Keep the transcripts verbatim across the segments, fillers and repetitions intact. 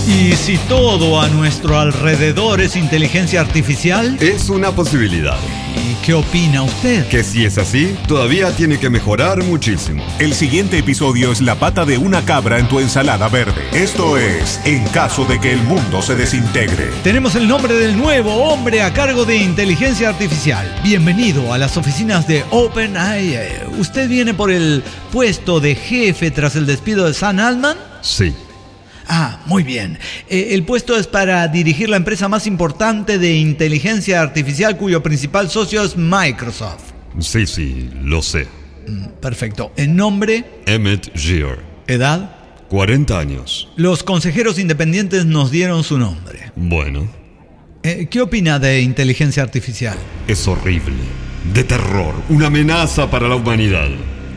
¿Y si todo a nuestro alrededor es inteligencia artificial? Es una posibilidad. ¿Y qué opina usted? Que si es así, todavía tiene que mejorar muchísimo. El siguiente episodio es la pata de una cabra en tu ensalada verde. Esto es En caso de que el mundo se desintegre. Tenemos el nombre del nuevo hombre a cargo de inteligencia artificial. Bienvenido a las oficinas de OpenAI. ¿Usted viene por el puesto de jefe tras el despido de Sam Altman? Sí. Ah, muy bien. Eh, el puesto es para dirigir la empresa más importante de inteligencia artificial cuyo principal socio es Microsoft. Sí, sí, lo sé. Mm, perfecto. ¿El nombre? Emmett Shear. ¿Edad? cuarenta años. Los consejeros independientes nos dieron su nombre. Bueno. Eh, ¿Qué opina de inteligencia artificial? Es horrible. De terror. Una amenaza para la humanidad.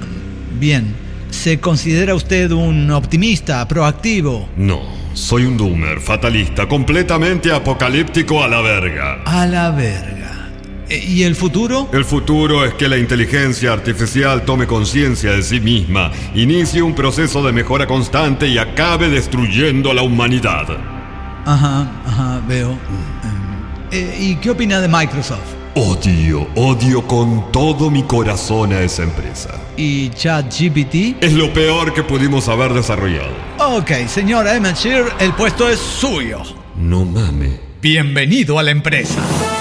Bien. ¿Se considera usted un optimista, proactivo? No, soy un doomer, fatalista, completamente apocalíptico a la verga. A la verga. ¿Y el futuro? El futuro es que la inteligencia artificial tome conciencia de sí misma, inicie un proceso de mejora constante y acabe destruyendo a la humanidad. Ajá, ajá, veo. Eh, ¿Y qué opina de Microsoft? Odio, odio con todo mi corazón a esa empresa. ¿Y ChatGPT? Es lo peor que pudimos haber desarrollado. Ok, señor Emmett Shear, el puesto es suyo. No mame. Bienvenido a la empresa.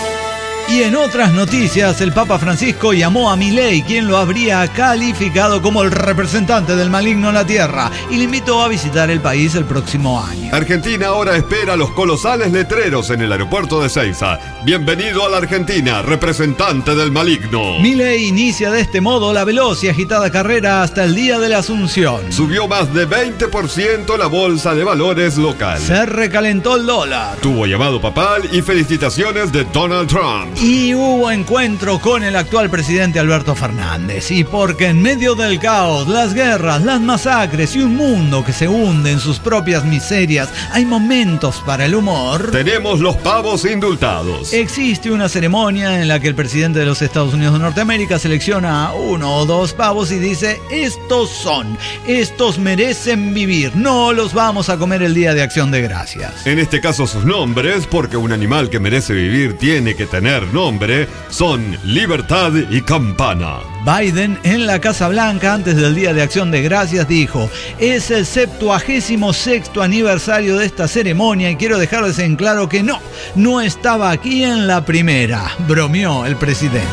Y en otras noticias, el Papa Francisco llamó a Milei, quien lo habría calificado como el representante del maligno en la tierra, y le invitó a visitar el país el próximo año. Argentina ahora espera los colosales letreros en el aeropuerto de Ezeiza. Bienvenido a la Argentina, representante del maligno. Milei inicia de este modo la veloz y agitada carrera hasta el día de la Asunción. Subió más de veinte por ciento la bolsa de valores local. Se recalentó el dólar. Tuvo llamado papal y felicitaciones de Donald Trump. Y hubo encuentro con el actual presidente Alberto Fernández. Y porque en medio del caos, las guerras, las masacres y un mundo que se hunde en sus propias miserias, hay momentos para el humor. Tenemos los pavos indultados. Existe una ceremonia en la que el presidente de los Estados Unidos de Norteamérica selecciona uno o dos pavos y dice: estos son, estos merecen vivir, no los vamos a comer el día de Acción de Gracias. En este caso sus nombres, porque un animal que merece vivir tiene que tener nombre, son Libertad y Campana. Biden en la Casa Blanca antes del Día de Acción de Gracias dijo: es el septuagésimo sexto aniversario de esta ceremonia y quiero dejarles en claro que no, no estaba aquí en la primera, bromeó el presidente.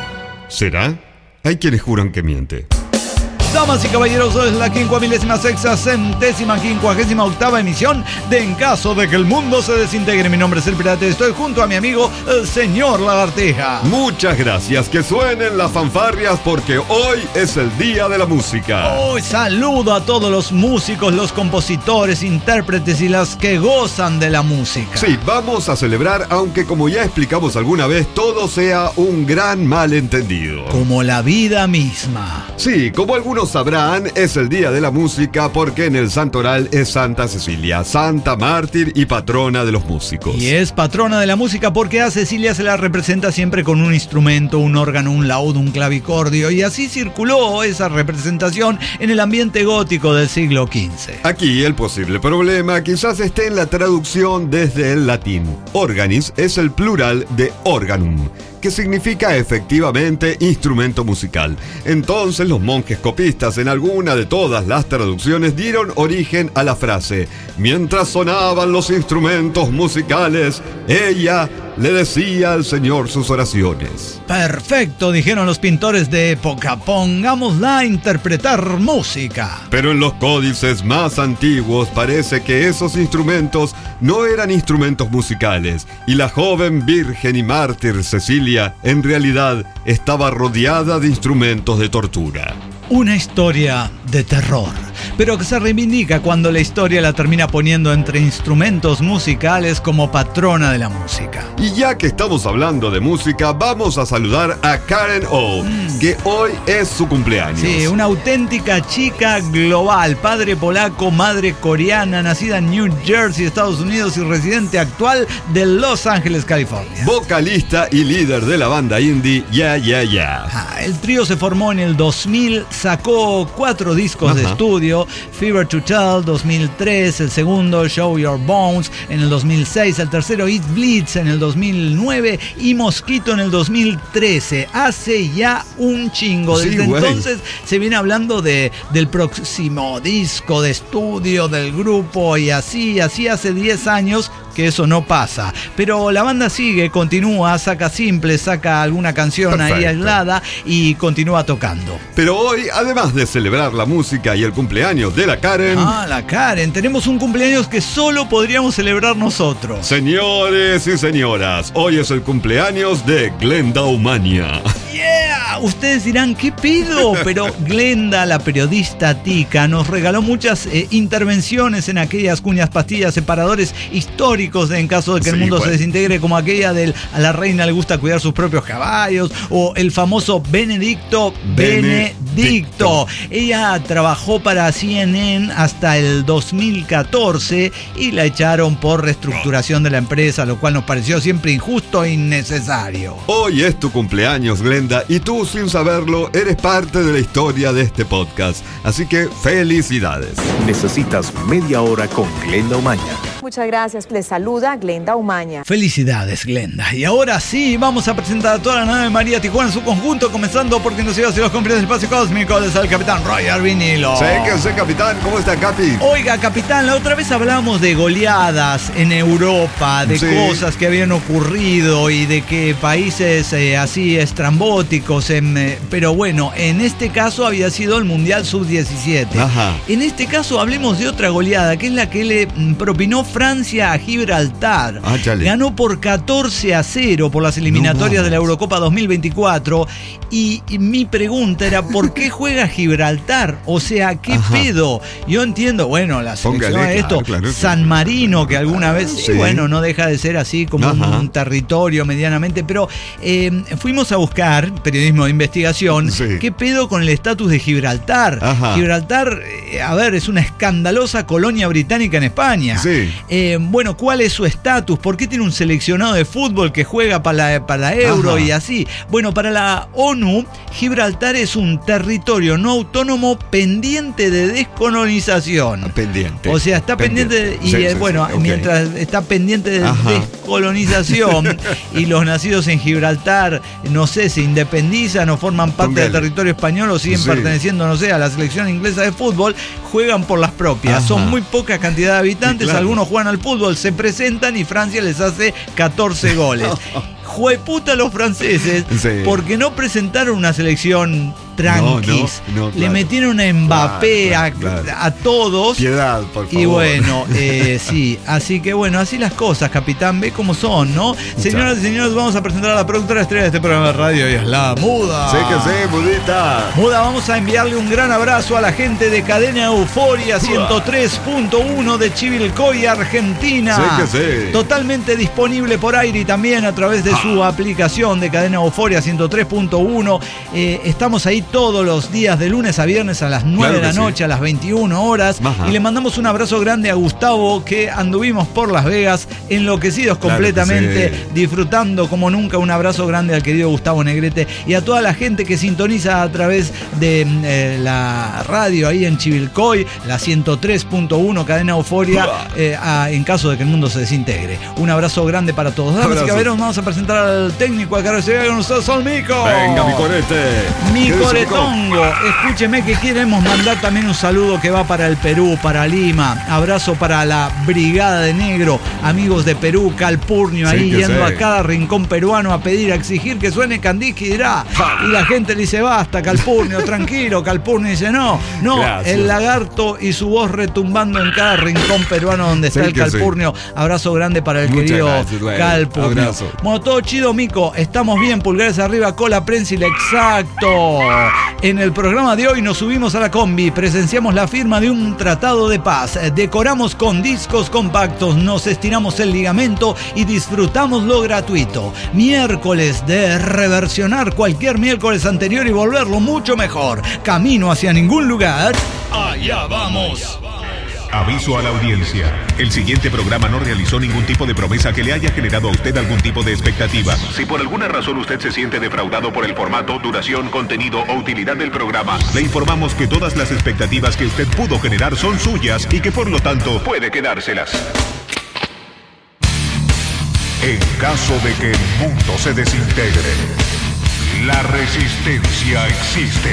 ¿Será? Hay quienes juran que miente. Damas y caballeros, es la quincuamilésima sexta centésima quincuagésima octava emisión de En caso de que el mundo se desintegre. Mi nombre es El Pirata y estoy junto a mi amigo, el señor Lagartija. Muchas gracias, que suenen las fanfarrias porque hoy es el día de la música. Hoy saludo a todos los músicos, los compositores, intérpretes y las que gozan de la música. Sí, vamos a celebrar, aunque como ya explicamos alguna vez, todo sea un gran malentendido. Como la vida misma. Sí, como algunos sabrán, es el día de la música porque en el santoral es Santa Cecilia, santa mártir y patrona de los músicos. Y es patrona de la música porque a Cecilia se la representa siempre con un instrumento, un órgano, un laúd, un clavicordio, y así circuló esa representación en el ambiente gótico del siglo quince. Aquí el posible problema quizás esté en la traducción desde el latín. Organis es el plural de organum, que significa efectivamente instrumento musical. Entonces los monjes copistas en alguna de todas las traducciones dieron origen a la frase: mientras sonaban los instrumentos musicales, ella le decía al Señor sus oraciones. Perfecto, dijeron los pintores de época, pongámosla a interpretar música. Pero en los códices más antiguos parece que esos instrumentos no eran instrumentos musicales, y la joven virgen y mártir Cecilia en realidad estaba rodeada de instrumentos de tortura. Una historia de terror, pero que se reivindica cuando la historia la termina poniendo entre instrumentos musicales como patrona de la música. Y ya que estamos hablando de música, vamos a saludar a Karen O, mm. que hoy es su cumpleaños. Sí, una auténtica chica global, padre polaco, madre coreana, nacida en New Jersey, Estados Unidos y residente actual de Los Ángeles, California. Vocalista y líder de la banda indie Yeah Yeah Yeah. Ah, el trío se formó en el dos mil, sacó cuatro discos Ajá. de estudio estudio, Fever to Tell, dos mil tres, el segundo, Show Your Bones, en el dos mil seis, el tercero, It Bleeds, en el dos mil nueve, y Mosquito en el dos mil trece. Hace ya un chingo. Desde sí, entonces se viene hablando de, del próximo disco de estudio del grupo, y así, así hace diez años que eso no pasa. Pero la banda sigue, continúa, saca simples, saca alguna canción Perfecto. ahí aislada y continúa tocando. Pero hoy, además de celebrar la música y el cumpleaños de la Karen... Ah, la Karen. Tenemos un cumpleaños que solo podríamos celebrar nosotros. Señores y señoras, hoy es el cumpleaños de Glenda Umaña. Yeah, ustedes dirán, ¿qué pido? Pero Glenda, la periodista tica, nos regaló muchas eh, intervenciones en aquellas cuñas, pastillas, separadores históricos en caso de que sí, el mundo bueno. se desintegre, como aquella del a la reina le gusta cuidar sus propios caballos, o el famoso Benedicto Benedicto. Benedicto. Ella trabajó para C N N hasta el dos mil catorce y la echaron por reestructuración de la empresa, lo cual nos pareció siempre injusto e innecesario. Hoy es tu cumpleaños, Glenda, y tú, sin saberlo, eres parte de la historia de este podcast. Así que felicidades. Necesitas media hora con Glenda Umaña. Muchas gracias. Les saluda Glenda Umaña. Felicidades, Glenda. Y ahora sí, vamos a presentar a toda la nave María Tijuana en su conjunto, comenzando porque nos lleva hacia los confines del espacio cósmico. Les al capitán Roger Vinilo. Sé que sé, capitán. ¿Cómo está, Capi? Oiga, capitán, la otra vez hablamos de goleadas en Europa, de sí. cosas que habían ocurrido y de que países eh, así estrambóticos, en, eh, pero bueno, en este caso había sido el Mundial sub diecisiete. Ajá. En este caso hablemos de otra goleada, que es la que le propinó Francia a Gibraltar. Ah, ganó por catorce a cero por las eliminatorias no, de la Eurocopa dos mil veinticuatro. Y, y mi pregunta era, ¿por qué juega Gibraltar? O sea, ¿qué Ajá. pedo? Yo entiendo, bueno, la selección Póngale, de esto, claro, claro, San Marino, que alguna vez, sí. sí, bueno, no deja de ser así como un, un territorio medianamente, pero eh, fuimos a buscar, periodismo de investigación, sí. ¿qué pedo con el estatus de Gibraltar? Ajá. Gibraltar, eh, a ver, es una escandalosa colonia británica en España. Sí. Eh, bueno, ¿cuál es su estatus? ¿Por qué tiene un seleccionado de fútbol que juega para la, para la Euro Ajá. y así? Bueno, para la ONU, Gibraltar es un territorio no autónomo pendiente de descolonización. Pendiente. O sea, está pendiente, pendiente de, y sí, eh, sí, bueno, sí, okay. mientras está pendiente de Ajá. descolonización y los nacidos en Gibraltar, no sé, se independizan o forman parte Póngale. del territorio español o siguen sí. perteneciendo, no sé, a la selección inglesa de fútbol, juegan por las propias. Ajá. Son muy poca cantidad de habitantes, sí, claro. algunos juegan al fútbol, se presentan y Francia les hace catorce goles. Jueputa los franceses, sí. porque no presentaron una selección tranquis. No, no, no, claro. Le metieron a Mbappé, claro, claro, claro. A, a todos. Piedad, por favor. Y bueno, eh, sí. Así que bueno, así las cosas, capitán. Ve cómo son, ¿no? Muchas. Señoras y señores, vamos a presentar a la productora estrella de este programa de radio, y es la Muda. Sí que sí, Mudita. Muda, vamos a enviarle un gran abrazo a la gente de Cadena Euforia ciento tres punto uno de Chivilcoy, Argentina. Sí que sí. Totalmente disponible por aire y también a través de su aplicación de Cadena Euforia ciento tres punto uno. Eh, estamos ahí todos los días de lunes a viernes a las nueve claro de la noche, sí. a las veintiuna horas. Ajá. Y le mandamos un abrazo grande a Gustavo, que anduvimos por Las Vegas enloquecidos claro completamente, sí. disfrutando como nunca. Un abrazo grande al querido Gustavo Negrete y a toda la gente que sintoniza a través de eh, la radio ahí en Chivilcoy, la ciento tres punto uno, Cadena Euforia, eh, a, en caso de que el mundo se desintegre. Un abrazo grande para todos. Damas y caballeros, vamos a presentar al técnico a cargo de con nosotros, al Mico. Venga, mi corete. Mi coretongo. Escúcheme que queremos mandar también un saludo que va para el Perú, para Lima. Abrazo para la Brigada de Negro, amigos de Perú, Calpurnio, sí, ahí yendo sé. a cada rincón peruano a pedir, a exigir que suene Candice Dirá. Y la gente le dice, basta, Calpurnio, tranquilo. Calpurnio dice, no, no, Gracias. el lagarto y su voz retumbando en cada rincón peruano donde está sí, el Calpurnio. Sí. Abrazo grande para el Muchas querido gracias, Calpurnio. Abrazo. Bueno, todo chido, Mico. Estamos bien, pulgares arriba, cola prensil, exacto. En el programa de hoy nos subimos a la combi, presenciamos la firma de un tratado de paz, decoramos con discos compactos, nos estiramos el ligamento y disfrutamos lo gratuito. Miércoles de reversionar cualquier miércoles anterior y volverlo mucho mejor. Camino hacia ningún lugar. Allá vamos. Aviso a la audiencia. El siguiente programa no realizó ningún tipo de promesa que le haya generado a usted algún tipo de expectativa. Si por alguna razón usted se siente defraudado por el formato, duración, contenido o utilidad del programa, le informamos que todas las expectativas que usted pudo generar son suyas y que por lo tanto puede quedárselas. En caso de que el mundo se desintegre, la resistencia existe.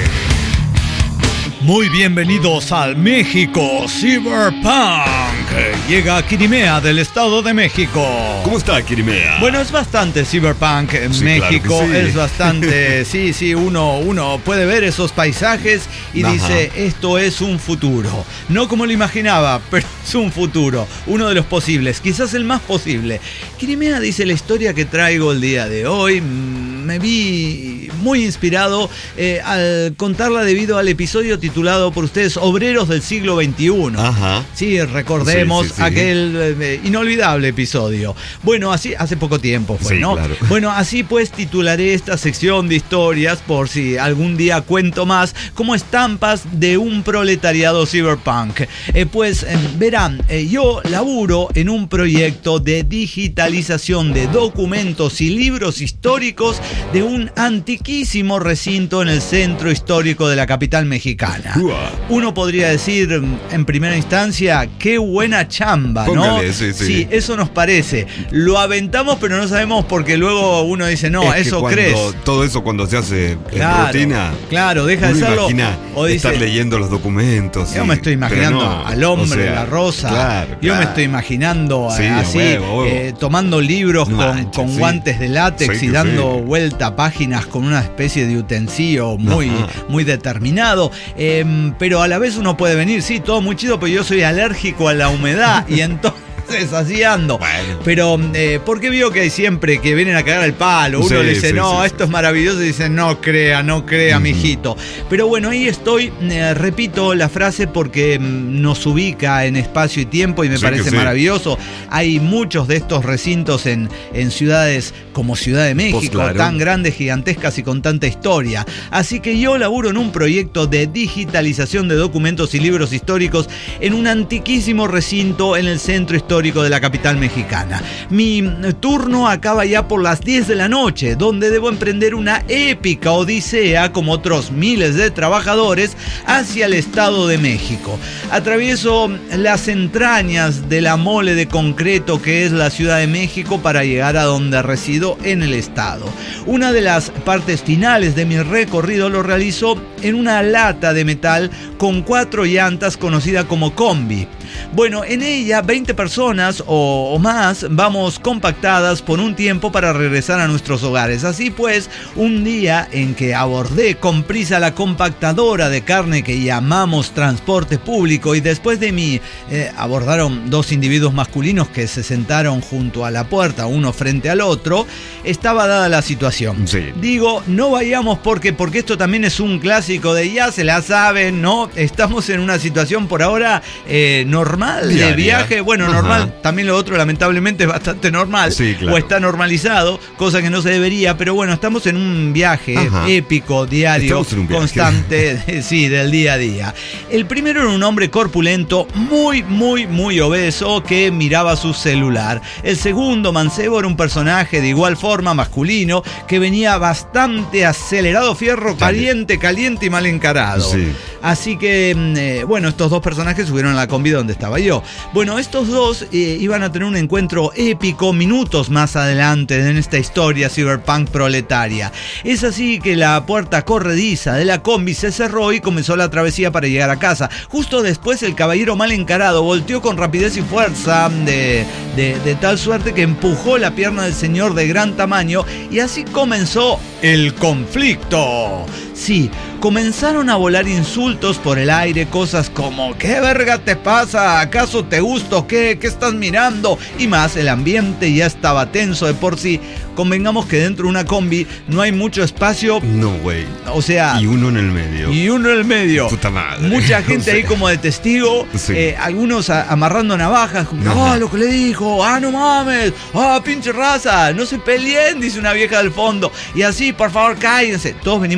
Muy bienvenidos al México Cyberpunk. Llega a Quirimea del Estado de México. ¿Cómo está Quirimea? Bueno, es bastante Cyberpunk en Sí, México. claro que sí. Es bastante, sí, sí, uno, uno puede ver esos paisajes y Ajá. dice, esto es un futuro. No como lo imaginaba, pero es un futuro. Uno de los posibles, quizás el más posible. Quirimea dice la historia que traigo el día de hoy. Me vi muy inspirado eh, al contarla debido al episodio titulado por ustedes Obreros del siglo veintiuno. Ajá. Sí, recordemos Sí, sí, sí. aquel eh, inolvidable episodio. Bueno, así hace poco tiempo fue, Sí, ¿no? claro. Bueno, así pues titularé esta sección de historias, por si algún día cuento más, como estampas de un proletariado cyberpunk. Eh, pues eh, verán, eh, yo laburo en un proyecto de digitalización de documentos y libros históricos de un antiquísimo recinto en el centro histórico de la capital mexicana. Uah. Uno podría decir en primera instancia, qué buena chamba, ¿no? Póngale, sí, sí. eso nos parece. Lo aventamos, pero no sabemos porque luego uno dice, no, Es que eso cuando- crees. Todo eso cuando se hace Claro, en rutina. claro, deja de uno serlo. imagina O dice, estar leyendo los documentos. yo y- me estoy imaginando pero no, al hombre, o sea, la rosa. Claro, Yo me claro. estoy imaginando eh, Sí, a así, huevo, a huevo. eh, tomando libros No con, manches, con sí. guantes de látex Sí y que dando sí. vuelta a páginas con una especie de utensilio muy, Ajá. muy determinado. Eh, pero a la vez uno puede venir, sí, todo muy chido, pero yo soy alérgico a la humedad y entonces así ando. Bueno. Pero, eh, porque vio que hay siempre que vienen a cagar el palo? Uno Sí, le dice, sí, no, sí, esto sí. es maravilloso, y dice, no crea, no crea, mijito. Pero bueno, ahí estoy, eh, repito la frase porque mm, nos ubica en espacio y tiempo y me Sí que parece sí. maravilloso. Hay muchos de estos recintos en, en ciudades como Ciudad de México, Pues claro. tan grandes, gigantescas y con tanta historia. Así que yo laburo en un proyecto de digitalización de documentos y libros históricos en un antiquísimo recinto en el centro histórico de la capital mexicana. Mi turno acaba ya por las diez de la noche, donde debo emprender una épica odisea, como otros miles de trabajadores, hacia el Estado de México. Atravieso las entrañas de la mole de concreto que es la Ciudad de México para llegar a donde resido en el Estado. Una de las partes finales de mi recorrido lo realizo en una lata de metal con cuatro llantas conocida como combi. Bueno, en ella veinte personas o, o más vamos compactadas por un tiempo para regresar a nuestros hogares. Así pues, un día en que abordé con prisa la compactadora de carne que llamamos transporte público y después de mí eh, abordaron dos individuos masculinos que se sentaron junto a la puerta, uno frente al otro, estaba dada la situación. Sí. Digo, no vayamos porque, porque esto también es un clásico de ya se la saben, ¿no? Estamos en una situación por ahora eh, normal de Diaria. viaje. Bueno, Ajá. normal, también lo otro lamentablemente es bastante normal. Sí, claro. O está normalizado, cosa que no se debería, pero bueno, estamos en un viaje Ajá. épico, diario, Estamos en un viaje. constante, sí, del día a día. El primero era un hombre corpulento, muy, muy, muy obeso, que miraba su celular. El segundo, mancebo, era un personaje de igual forma, masculino, que venía bastante acelerado, fierro, caliente, caliente y mal encarado. Sí. Así que, eh, bueno, estos dos personajes subieron a la combi donde estaba yo. Bueno, estos dos eh, iban a tener un encuentro épico minutos más adelante en esta historia cyberpunk proletaria. Es así que la puerta corrediza de la combi se cerró y comenzó la travesía para llegar a casa. Justo después el caballero mal encarado volteó con rapidez y fuerza de, de, de tal suerte que empujó la pierna del señor de gran tamaño y así comenzó el conflicto. Sí, comenzaron a volar insultos por el aire, cosas como ¿qué verga te pasa? ¿Acaso te gusto? ¿Qué? ¿Qué estás mirando? Y más, el ambiente ya estaba tenso de por sí. Convengamos que dentro de una combi no hay mucho espacio, No, güey. o sea, Y uno en el medio. y uno en el medio. Puta madre. Mucha gente O sea, ahí como de testigo, Sí. eh, algunos a- amarrando navajas, como, Ajá. ah, lo que le dijo, ah, no mames, ah, pinche raza, no se peleen, dice una vieja del fondo, y así, por favor, cállense. Todos venimos cansados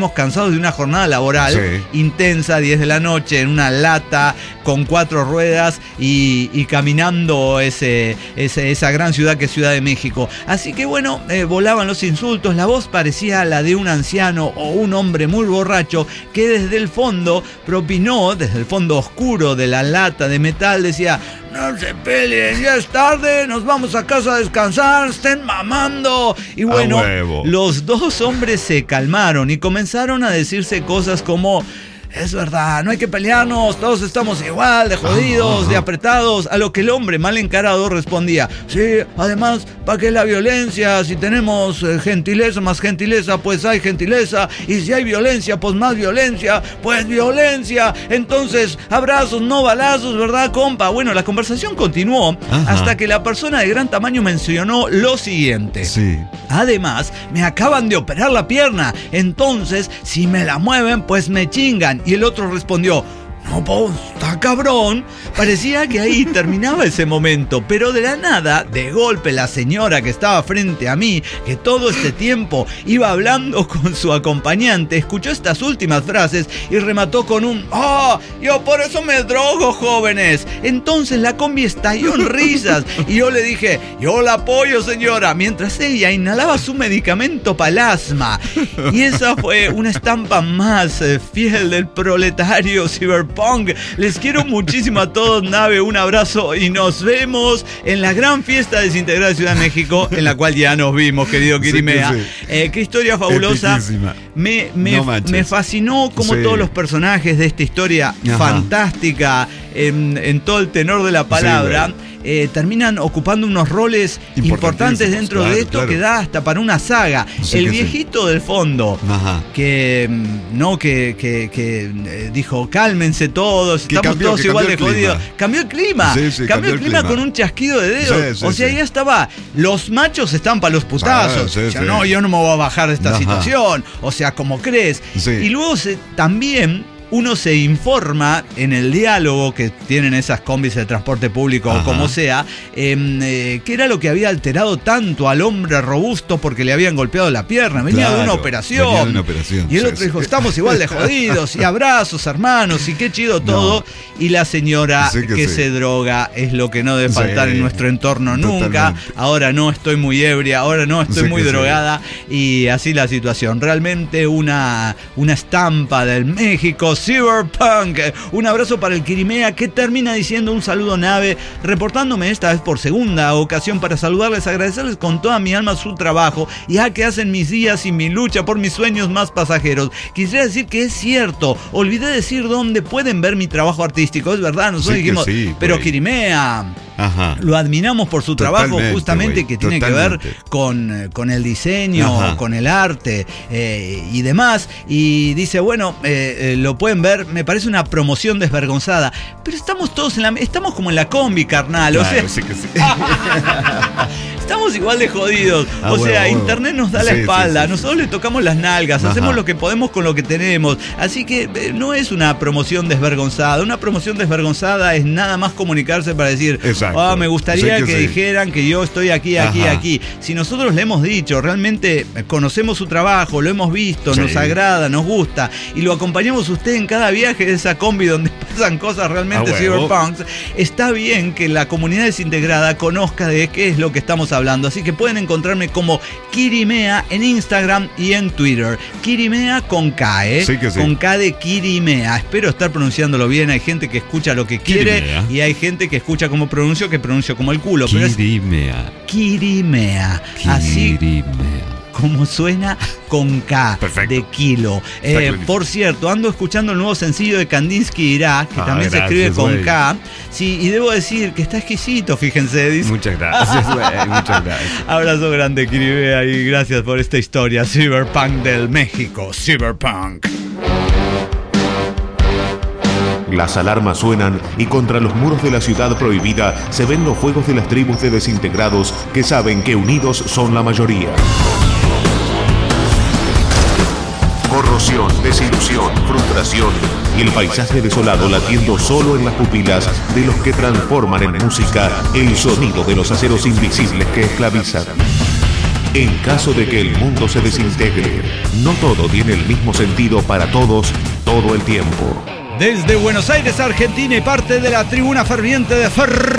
cansados de una jornada laboral sí. intensa, diez de la noche, en una lata con cuatro ruedas y, y caminando ese, ese, esa gran ciudad que es Ciudad de México. Así que bueno, eh, volaban los insultos, la voz parecía la de un anciano o un hombre muy borracho que desde el fondo propinó, desde el fondo oscuro de la lata de metal, decía: no se peleen, ya es tarde, nos vamos a casa a descansar, estén mamando. Y bueno, los dos hombres se calmaron y comenzaron a decirse cosas como: es verdad, no hay que pelearnos, todos estamos igual, de jodidos, ajá, de apretados. A lo que el hombre mal encarado respondía: sí, además, ¿para qué la violencia? Si tenemos eh, gentileza, más gentileza, pues hay gentileza. Y si hay violencia, pues más violencia, pues violencia. Entonces, abrazos, no balazos, ¿verdad, compa? Bueno, la conversación continuó, ajá, hasta que la persona de gran tamaño mencionó lo siguiente: sí. Además, me acaban de operar la pierna, entonces, si me la mueven, pues me chingan. Y el otro respondió: no, pues, está cabrón. Parecía que ahí terminaba ese momento, pero de la nada, de golpe, la señora que estaba frente a mí, que todo este tiempo iba hablando con su acompañante, escuchó estas últimas frases y remató con un: ¡ah! Oh, yo por eso me drogo, jóvenes. Entonces la combi estalló en risas y yo le dije: yo la apoyo, señora, mientras ella inhalaba su medicamento para el asma. Y esa fue una estampa más eh, fiel del proletario ciberpunk. Les quiero muchísimo a todos, Nave, un abrazo y nos vemos en la gran fiesta desintegrada de Ciudad de México, en la cual ya nos vimos, querido Quirimea. Sí, sí. Eh, qué historia fabulosa. Me, me, no me fascinó como sí. todos los personajes de esta historia, ajá, fantástica en, en todo el tenor de la palabra, sí, Eh, terminan ocupando unos roles importantes dentro claro, de esto, claro, que da hasta para una saga. Sí, el viejito sí. del fondo, ajá, que no que, que, que eh, dijo: cálmense todos, que estamos cambió, todos igual de jodidos. Cambió el clima, sí, sí, cambió, cambió el clima, clima con un chasquido de dedos. Sí, sí, o sea, sí. ya estaba, los machos están para los putazos. Sí, sí, o sea, sí. no, yo no me voy a bajar de esta ajá. situación. O sea, como crees. Sí. Y luego se, también uno se informa en el diálogo que tienen esas combis de transporte público, ajá, o como sea, eh, eh, qué era lo que había alterado tanto al hombre robusto porque le habían golpeado la pierna. Venía, claro, de, una operación. venía de una operación. Y el otro sí, dijo: sí. estamos igual de jodidos, y abrazos, hermanos, y qué chido todo. No. Y la señora sí que, que sí. se droga es lo que no debe faltar sí. en nuestro entorno nunca. Totalmente. Ahora no estoy muy ebria, ahora no estoy sí muy drogada. Sí. Y así la situación. Realmente una, una estampa del México Cyberpunk. Un abrazo para el Quirimea, que termina diciendo: un saludo, Nave, reportándome esta vez por segunda ocasión para saludarles, agradecerles con toda mi alma su trabajo, ya que hacen mis días y mi lucha por mis sueños más pasajeros. Quisiera decir que es cierto, olvidé decir dónde pueden ver mi trabajo artístico. Es verdad, nosotros sí dijimos, sí, pero Quirimea, ajá, lo admiramos por su trabajo, justamente, wey, que tiene totalmente que ver con, con el diseño, ajá, con el arte eh, y demás. Y dice: bueno, eh, eh, lo pueden ver, me parece una promoción desvergonzada, pero estamos todos en la, estamos como en la combi, carnal, claro, o sea, sí que sí. Estamos igual de jodidos, ah, o sea, bueno, internet nos da sí, la espalda, sí, sí, nosotros sí. le tocamos las nalgas, ajá, hacemos lo que podemos con lo que tenemos, así que eh, no es una promoción desvergonzada. Una promoción desvergonzada es nada más comunicarse para decir: ah, oh, me gustaría sí que, que sí. dijeran que yo estoy aquí, aquí, ajá, aquí. Si nosotros le hemos dicho, realmente conocemos su trabajo, lo hemos visto, sí. nos agrada, nos gusta, y lo acompañamos usted en cada viaje de esa combi donde pasan cosas realmente ah, cyberpunks, está bien que la comunidad desintegrada conozca de qué es lo que estamos hablando. Así que pueden encontrarme como Quirimea en Instagram y en Twitter. Quirimea con K, ¿eh? Sí que sí. Con K de Quirimea. Espero estar pronunciándolo bien. Hay gente que escucha lo que quiere Quirimea. Y hay gente que escucha como pronuncio, que pronuncio como el culo. Quirimea. Pero es Quirimea. Así como suena, con K. Perfecto. De kilo. Eh, por cierto, ando escuchando el nuevo sencillo de Kandinsky Irá, que ah, también gracias, se escribe con wey. K. Sí, y debo decir que está exquisito, fíjense. Dice. Muchas gracias, wey, muchas gracias. Abrazo grande, Quirimea, y gracias por esta historia. Cyberpunk del México. Cyberpunk. Las alarmas suenan y contra los muros de la ciudad prohibida se ven los fuegos de las tribus de desintegrados que saben que unidos son la mayoría. Corrosión, desilusión, frustración y el paisaje desolado latiendo solo en las pupilas de los que transforman en música el sonido de los aceros invisibles que esclavizan. En caso de que el mundo se desintegre, no todo tiene el mismo sentido para todos todo el tiempo. Desde Buenos Aires, Argentina, y parte de la tribuna ferviente de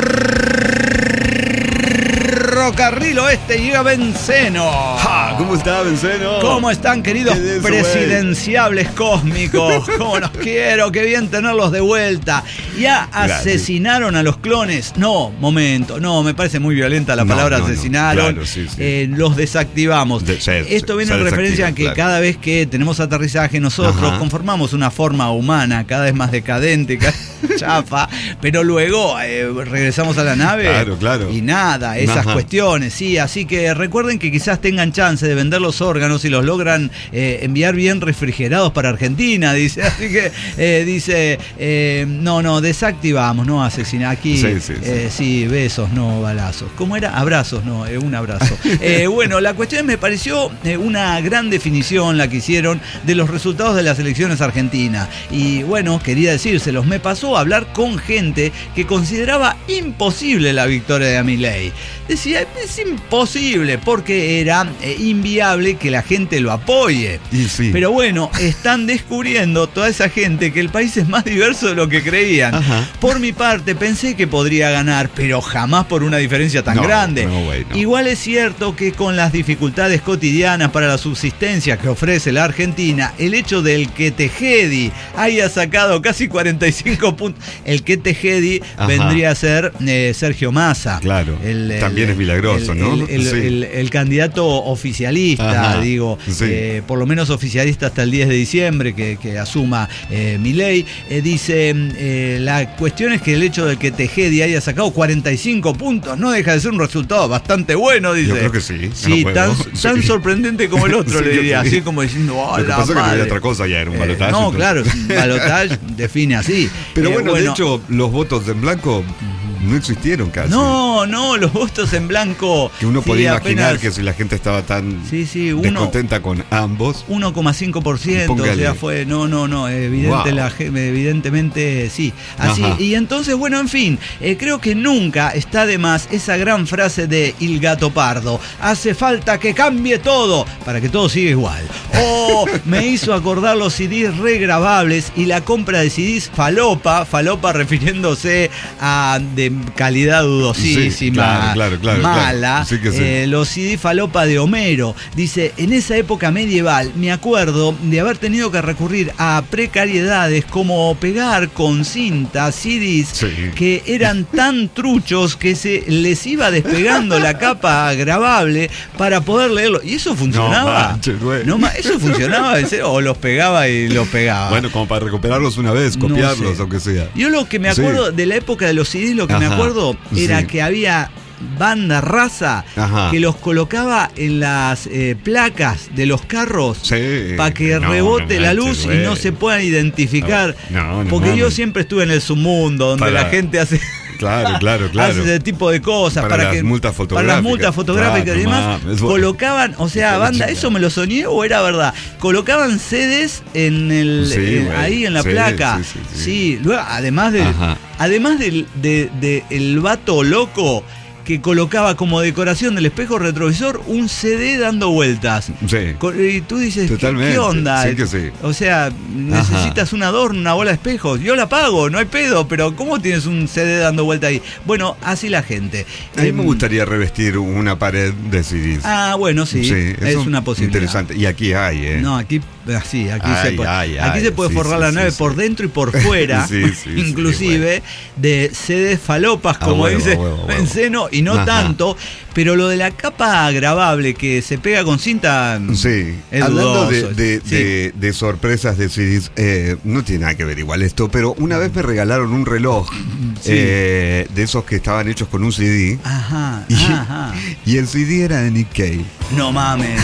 Ferrocarril Oeste, llega Benceno. Ja, ¿cómo está, Benceno? ¿Cómo están, queridos presidenciables cósmicos? ¿Cómo los quiero? Qué bien tenerlos de vuelta. ¿Ya asesinaron a los clones? No, momento, no, me parece muy violenta la palabra no, no, asesinaron. No, claro, sí, sí. Eh, los desactivamos. De, se, Esto viene se en referencia a que claro. cada vez que tenemos aterrizaje nosotros Ajá. conformamos una forma humana cada vez más decadente, cada chafa, pero luego eh, regresamos a la nave claro, claro. y nada, esas Ajá. cuestiones, sí, así que recuerden que quizás tengan chance de vender los órganos y los logran eh, enviar bien refrigerados para Argentina, dice, así que eh, dice, eh, no, no, desactivamos, no asesinar, aquí sí, sí, sí. Eh, sí, besos, no balazos, ¿cómo era? Abrazos, no, eh, un abrazo. eh, bueno, la cuestión me pareció eh, una gran definición la que hicieron de los resultados de las elecciones argentinas, y bueno, quería decírselos, me pasó a hablar con gente que consideraba imposible la victoria de Milei. Decía, es imposible porque era eh, inviable que la gente lo apoye. Y sí. Pero bueno, están descubriendo toda esa gente que el país es más diverso de lo que creían. Ajá. Por mi parte pensé que podría ganar, pero jamás por una diferencia tan no, grande. No, güey, no. Igual es cierto que con las dificultades cotidianas para la subsistencia que ofrece la Argentina, el hecho del que Tejedi haya sacado casi cuarenta y cinco puntos, el que Tejedi Ajá. vendría a ser eh, Sergio Massa. Claro, el, el, también es milagroso, el, ¿no? El, el, sí. el, el candidato oficialista, Ajá. digo, sí. eh, por lo menos oficialista hasta el diez de diciembre, que, que asuma eh, Milei, eh, dice, eh, la cuestión es que el hecho de que Tejedi haya sacado cuarenta y cinco puntos no deja de ser un resultado bastante bueno, dice. Yo creo que sí. Sí, no tan, sí. tan sorprendente como el otro, sí, le diría, sí. así como diciendo, oh, Lo que la pasa madre. que no había otra cosa, ya era un balotaje. Eh, no, claro, balotaje define así. Pero eh, bueno, bueno, de hecho, los votos en blanco no existieron casi. No, no, los votos en blanco. Que uno sí, podía imaginar apenas, que si la gente estaba tan sí, sí, uno, descontenta con ambos. uno coma cinco por ciento, o sea, fue, no, no, no, evidente, wow. la, evidentemente sí. Así, Ajá. y entonces, bueno, en fin, eh, creo que nunca está de más esa gran frase de Il Gato Pardo. Hace falta que cambie todo para que todo siga igual. O oh, me hizo acordar los C Ds regrabables y la compra de C Ds falopa, falopa refiriéndose a de calidad dudosísima, sí, claro, claro, claro, mala, claro. Sí que sí. eh, los C D falopa de Homero. Dice, en esa época medieval me acuerdo de haber tenido que recurrir a precariedades como pegar con cinta C Ds sí. que eran tan truchos que se les iba despegando la capa grabable para poder leerlo. Y eso funcionaba. No, manches, güey. No, eso funcionaba, ¿en serio? O los pegaba y los pegaba. Bueno, como para recuperarlos una vez, copiarlos, no sé. aunque sea. Yo lo que me acuerdo sí. de la época de los C Ds, lo que Ajá, me acuerdo era sí. que había banda raza Ajá. que los colocaba en las eh, placas de los carros sí. para que no, rebote no la luz manches, y no se puedan identificar. No, no, porque no, yo no. siempre estuve en el submundo, donde para... la gente hace... Claro, claro, claro. Hace ese tipo de cosas. Para, para las que, multas fotográficas. Para las multas fotográficas claro, y demás. Más, colocaban, o sea, banda, ¿eso me lo soñé o era verdad? Colocaban C Ds en el, sí, en, ahí en la sí, placa. Sí, sí, sí. sí, luego, además del, además del de, de, el vato loco que colocaba como decoración del espejo retrovisor un C D dando vueltas. Sí. Y tú dices, ¿qué, ¿qué onda? Sí que sí. O sea, necesitas Ajá. un adorno, una bola de espejos. Yo la pago, no hay pedo, pero ¿cómo tienes un C D dando vuelta ahí? Bueno, así la gente. A mí eh, me gustaría revestir una pared de C Ds. Ah, bueno, sí, sí es una posibilidad. Interesante. Y aquí hay, ¿eh? No, aquí sí, aquí ay, se puede, ay, aquí ay, se puede sí, forrar sí, la sí, nave sí. por dentro y por fuera, sí, sí, inclusive sí, de C Ds falopas, como ah, huevo, dice huevo, huevo. Benceno, y no Ajá. tanto, pero lo de la capa grabable que se pega con cinta sí. es Hablando dudoso. de, de, sí. de, de sorpresas de C Ds, eh, no tiene nada que ver igual esto, pero una vez me regalaron un reloj sí. eh, de esos que estaban hechos con un C D. Ajá, y, ajá. y el C D era de Nick Cave. No mames.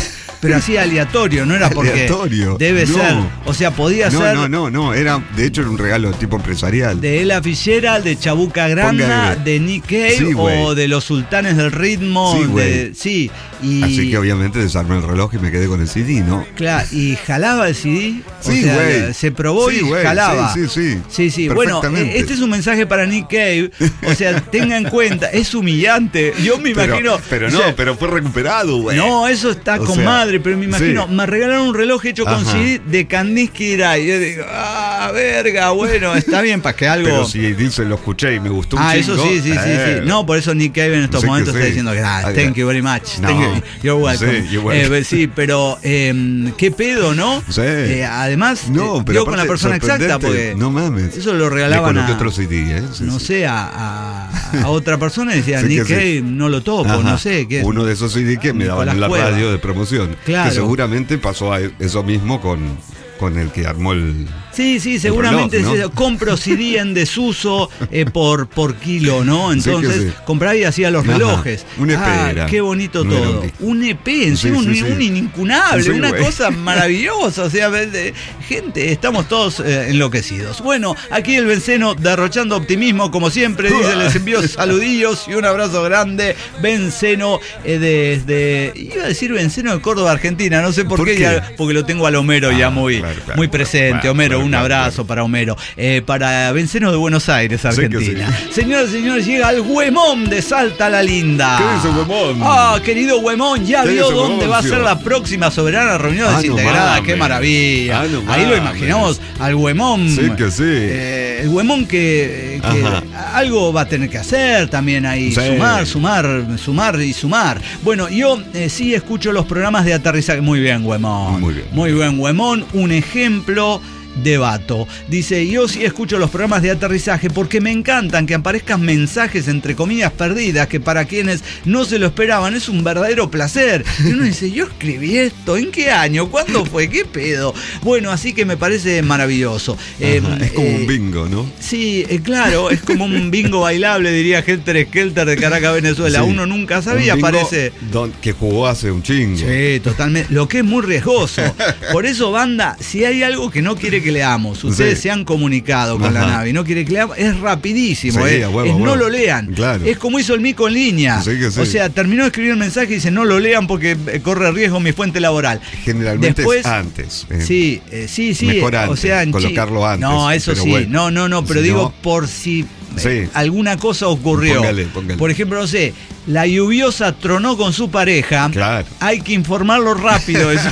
Pero así aleatorio, no era porque aleatorio. Debe no. ser, o sea, podía no, ser No, no, no, era, de hecho era un regalo tipo empresarial. de Ella Fitzgerald, de Chabuca Granda, de Nick Cave, sí, o de los Sultanes del Ritmo. Sí, de, sí y, así que obviamente desarmé el reloj y me quedé con el C D, ¿no? Claro, y jalaba el C D. Sí, o sea, güey. se probó sí, y güey. jalaba. Sí, sí, sí. Sí, sí. Bueno, este es un mensaje para Nick Cave. O sea, tenga en cuenta, es humillante. Yo me imagino. Pero, pero no, o sea, pero fue recuperado, güey. No, eso está o con sea, madre, pero me imagino, sí. me regalaron un reloj hecho con Ajá. C D de Kandinsky Irai. Yo digo, ah, verga, bueno, está bien para que algo. Pero si dice, lo escuché y me gustó un Ah, chingo, eso sí, sí, eh. sí, sí. No, por eso Nick Cave en estos Sí momentos sí. está diciendo, ah, thank you very much. No. Thank you. You're welcome. Sí, you're welcome. Eh, sí, pero eh, qué pedo, ¿no? Sí. Eh, además, No, eh, pero digo con la aparte, persona exacta, sorprendente. porque No mames. eso lo regalaban Le a, coloqué otro C D, ¿eh? Sí, no sí. sé, a, a, a otra persona y decía, Sí que Nick sí. Cave no lo toco, Ajá. no sé. ¿Qué? Uno de esos C D que me daban Nicolás en la Cueva. radio de promoción. Claro. Que seguramente pasó a eso mismo con, con el que armó el... Sí, sí, seguramente reloj, ¿no? es eso. Compro C D en desuso eh, por, por kilo, ¿no? Entonces, Sí que sí. compraba y hacía los Ajá. relojes. Un E P ah, era. qué bonito No era todo. un disco. Un E P, encima Sí, un, sí, sí. un inimcunable, Sí, una güey. cosa maravillosa. O sea, de, gente, estamos todos eh, enloquecidos. Bueno, aquí el Benceno derrochando optimismo, como siempre, dice, les envío saludillos y un abrazo grande. Benceno eh, desde, iba a decir Benceno de Córdoba, Argentina, no sé por, ¿Por qué, qué? Ya, porque lo tengo al Homero Ah, ya muy, claro, claro, muy presente. claro, Homero, claro, un claro, abrazo claro. para Homero. Eh, para Benceno de Buenos Aires, Argentina. Sí que Señoras y señores, llega el Huemón de Salta la Linda. ¿Qué dice Huemón? Ah, querido Huemón, ya ¿Qué vio dice dónde va a ser Huemoncio? la próxima soberana reunión Ah, no desintegrada. mames. Qué maravilla. Ah, no Ahí lo mames. imaginamos al Huemón. Sí que sí. Eh, el Huemón que, que Ajá. algo va a tener que hacer también ahí. Sí. Sumar, sumar, sumar y sumar. Bueno, yo eh, sí escucho los programas de aterrizaje. Muy bien, Huemón. Muy bien. Muy bien, Huemón. Un ejemplo de vato. Dice, yo sí escucho los programas de aterrizaje porque me encantan que aparezcan mensajes entre comillas perdidas que para quienes no se lo esperaban es un verdadero placer. Y uno dice, yo escribí esto, ¿en qué año? ¿Cuándo fue? ¿Qué pedo? Bueno, así que me parece maravilloso. Eh, Ajá, es como eh, un bingo, ¿no? Sí, eh, claro, es como un bingo bailable, diría Helter Skelter de Caracas, Venezuela. Sí. Uno nunca sabía, Un bingo parece. don- que jugó hace un chingo. Sí, totalmente. Lo que es muy riesgoso. Por eso, banda, si hay algo que no quiere que leamos, ustedes Sí. se han comunicado con Ajá. la nave y no quiere que leamos, es rapidísimo. Sí, eh. a huevo, es a no huevo. lo lean. Claro. Es como hizo el Mico en línea. Sí que sí. O sea, terminó de escribir el mensaje y dice, no lo lean porque eh, corre riesgo mi fuente laboral. Generalmente Después, es antes. eh. Sí, eh, sí, sí. Mejor eh, o antes, sea, en chi- colocarlo antes, No, eso pero sí. bueno. No, no, no, pero Si digo no- por si eh, Sí. alguna cosa ocurrió. Póngale, póngale. Por ejemplo, no sé, la lluviosa tronó con su pareja. Claro. Hay que informarlo rápido eso.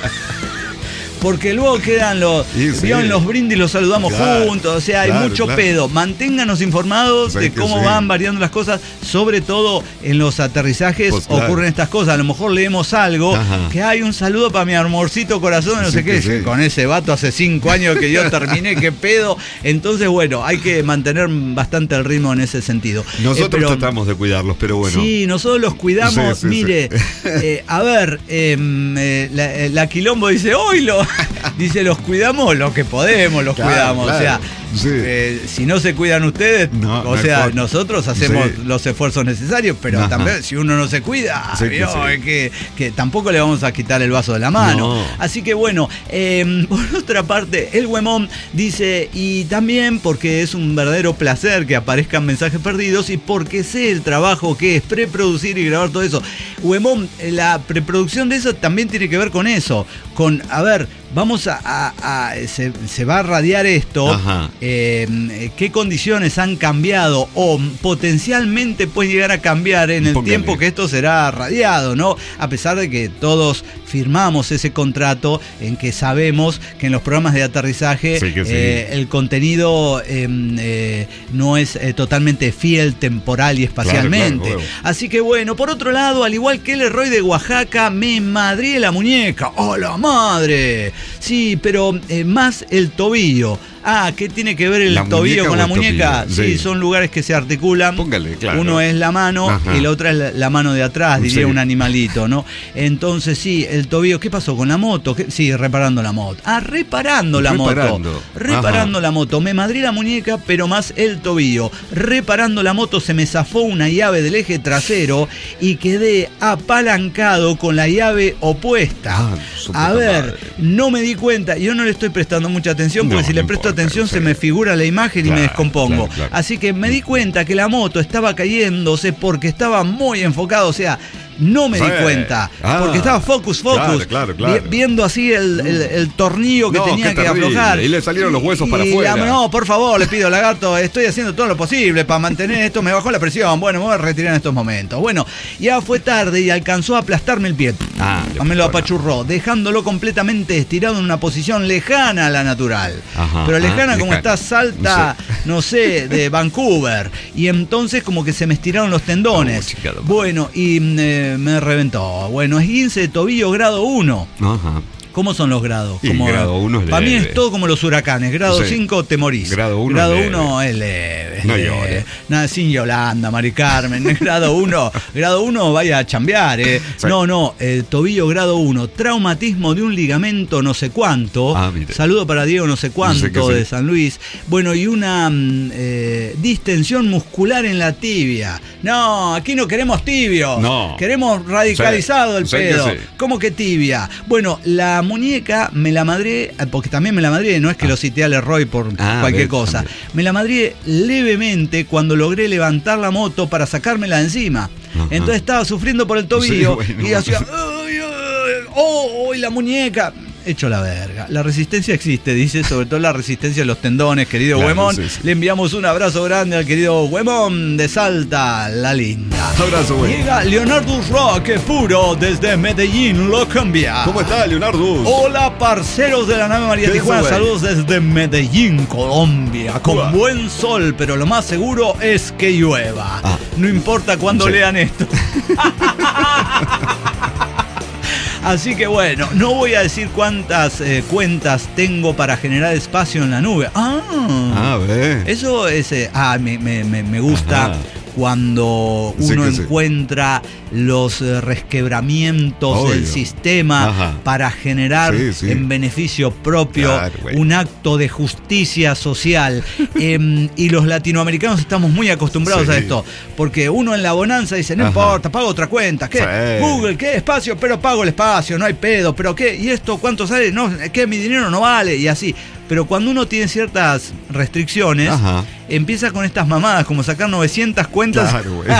Porque luego quedan los, Sí, sí. vieron los brindis, los saludamos Claro, juntos, o sea, hay claro, mucho claro. pedo. Manténganos informados Sí de que cómo sí. van variando las cosas, sobre todo en los aterrizajes Pues claro. ocurren estas cosas. A lo mejor leemos algo, Ajá. que hay un saludo para mi amorcito corazón, no Sí sé qué, que sí. con ese vato hace cinco años que yo terminé, qué pedo. Entonces, bueno, hay que mantener bastante el ritmo en ese sentido. Nosotros Eh, pero- tratamos de cuidarlos, pero bueno. Sí, nosotros los cuidamos. Sí, sí, Mire, sí. eh, a ver, eh, eh, la, eh, la Quilombo dice, oílo. Dice, los cuidamos lo que podemos, los Claro, cuidamos. claro. O sea, Sí. eh, si no se cuidan ustedes, No, o no sea, importa. nosotros hacemos Sí. los esfuerzos necesarios, pero Ajá. también si uno no se cuida, Sí que vio, sí. es que, que tampoco le vamos a quitar el vaso de la mano. No. Así que bueno, eh, por otra parte, el Huemón dice, y también porque es un verdadero placer que aparezcan mensajes perdidos y porque sé el trabajo que es preproducir y grabar todo eso. Huemón, la preproducción de eso también tiene que ver con eso, con, a ver, vamos a, a- a- se, se va a radiar esto, Ajá. eh, qué condiciones han cambiado o potencialmente puede llegar a cambiar en el Póngale. tiempo que esto será radiado, ¿no? A pesar de que todos firmamos ese contrato en que sabemos que en los programas de aterrizaje Sí que sí. eh, el contenido eh, eh, no es eh, totalmente fiel temporal y espacialmente. Claro, claro, claro. Así que bueno, por otro lado, al igual que el Herroy de Oaxaca, me madrié la muñeca. ¡Oh, la madre! Sí, pero eh, más el tobillo. Ah, ¿qué tiene que ver el ¿La tobillo muñeca con o la el muñeca? tobillo? Sí, Sí. son lugares que se articulan. Póngale, claro. Uno es la mano Ajá. y la otra es la, la mano de atrás, diría Sí. un animalito, ¿no? Entonces, sí, el tobillo, ¿qué pasó con la moto? ¿Qué? Sí, reparando la moto. Ah, reparando la Reparando. moto. Reparando Ajá. la moto. Me madré la muñeca, pero más el tobillo. Reparando la moto se me zafó una llave del eje trasero y quedé apalancado con la llave opuesta. Ah, su A puta ver, madre. no me di cuenta. Yo no le estoy prestando mucha atención porque No, si le no presto importa, atención sí. se me figura la imagen y Claro, me descompongo. claro, claro. Así que me di cuenta que la moto estaba cayéndose porque estaba muy enfocado, o sea, no me Sí. di cuenta, Ah. porque estaba focus, focus, Claro, claro, claro. vi- viendo así el, el- el tornillo que No, tenía qué que terrible. aflojar. Y le salieron los huesos para Y afuera. la- no, por favor, le pido, lagarto, estoy haciendo todo lo posible para mantener esto, me bajó la presión, bueno, me voy a retirar en estos momentos. Bueno, ya fue tarde y alcanzó a aplastarme el pie. Ah, le me lo aplastó, apachurró, dejándolo completamente estirado en una posición lejana a la natural. Ajá, Pero lejana ah, como lejana. está Salta, no sé, de Vancouver. Y entonces como que se me estiraron los tendones. Oh, chica, Bueno, y eh, me reventó. Bueno, esguince de tobillo grado uno. Ajá. ¿Cómo son los grados? Y Como, grado uno es para mí leve. es todo como los huracanes. Grado Sí. cinco te morís. Grado uno Grado es leve. uno es leve. es No leve. llores. Nada, sin Yolanda, Mari Carmen. Grado uno, grado uno vaya a chambear. Eh. Sí. No, no, el tobillo grado uno. Traumatismo de un ligamento no sé cuánto. Ah, mire. Saludo para Diego no sé cuánto No sé qué sí. de San Luis. Bueno, y una mm, eh, distensión muscular en la tibia. No, aquí no queremos tibio. No. Queremos radicalizado Sí. el Sé que pedo. sí. ¿Cómo que tibia? Bueno, la muñeca me la madré, porque también me la madré, no es que Ah. lo cité a Leroy por Ah, cualquier ves, cosa. también. Me la madré levemente cuando logré levantar la moto para sacármela de encima. Ajá. Entonces estaba sufriendo por el tobillo Sí, bueno. y hacía... "Ay, ay, ¡Oh! ¡Oh! Y la muñeca! Hecho la verga. La resistencia existe, dice, sobre todo la resistencia de los tendones, querido Claro, Huemón. sí, sí. Le enviamos un abrazo grande al querido Huemón de Salta, la linda. Abrazo, güey. Llega Leonardo Roque puro desde Medellín, Colombia. ¿Cómo está, Leonardo? Hola, parceros de la nave María ¿Qué Tijuana. dice, güey? Saludos desde Medellín, Colombia. Con Uah. buen sol, pero lo más seguro es que llueva. Ah. No importa cuándo Sí. lean esto. Así que bueno, no voy a decir cuántas eh, cuentas tengo para generar espacio en la nube. Ah, Ah, ve. eso es. eh, ah, me, me- me- me gusta. Ajá. Cuando Sí uno que sí. encuentra los eh, resquebramientos Obvio. del sistema Ajá. para generar Sí, sí. en beneficio propio Claro, güey. un acto de justicia social. Em, y los latinoamericanos estamos muy acostumbrados Sí. a esto, porque uno en la bonanza dice, no Ajá. importa, pago otra cuenta. ¿Qué? Sí. Google, ¿qué? Espacio, pero pago el espacio, no hay pedo. ¿Pero qué? ¿Y esto cuánto sale? No, ¿qué? Mi dinero no vale, y así. Pero cuando uno tiene ciertas restricciones, Ajá. empieza con estas mamadas, como sacar novecientas cuentas. Claro, güey.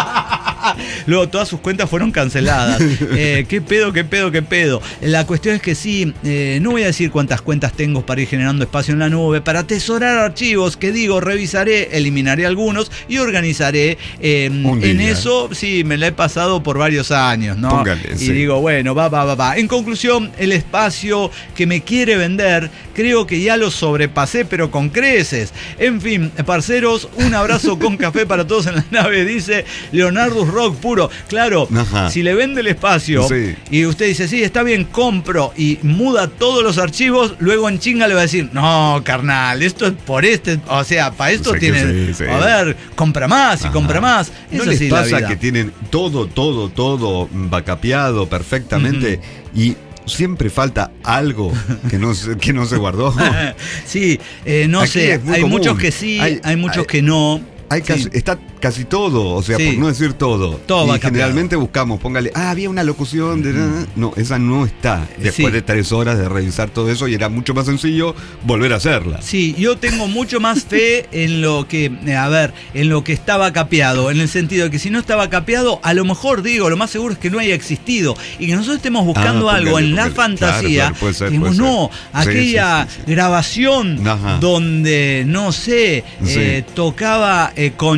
Luego todas sus cuentas fueron canceladas. Eh, ¿Qué pedo, qué pedo, qué pedo? La cuestión es que sí, eh, no voy a decir cuántas cuentas tengo para ir generando espacio en la nube, para atesorar archivos que digo, revisaré, eliminaré algunos y organizaré. eh, Un en día. eso, sí, me la he pasado por varios años, ¿no? Póngale, y sí. digo, bueno, va, va, va, va. En conclusión, el espacio que me quiere vender, creo que ya lo sobrepasé, pero con creces. En fin, parceros, un abrazo con café para todos en la nave, dice Leonardo Rock puro. Claro, Ajá. si le vende el espacio Sí. y usted dice, sí, está bien, compro y muda todos los archivos, luego en chinga le va a decir, no, carnal, esto es por este, o sea, para esto Sí que tienen, sí, sí. a ver, compra más y Ajá. compra más. ¿No Es les así la pasa vida. que tienen todo, todo, todo bacapeado perfectamente y siempre falta algo que no se, que no se guardó? Sí, eh, no Aquí sé, es muy hay común. muchos que sí, hay, Hay- muchos hay- que no. Hay Sí. casi, está casi todo, o sea, Sí. por no decir todo. Todo y va cambiado. generalmente buscamos, póngale, ah, había una locución de... No, esa no está. Después Sí. de tres horas de revisar todo eso y era mucho más sencillo volver a hacerla. Sí, yo tengo mucho más fe en lo que, eh, a ver, en lo que estaba capeado, en el sentido de que si no estaba capeado, a lo mejor digo, lo más seguro es que no haya existido y que nosotros estemos buscando Ah, algo póngale, en la póngale. fantasía, Claro, claro, puede ser, que puede no, ser. Sí, aquella sí, sí, sí. grabación Ajá. donde, no sé, Sí. eh, tocaba eh, con John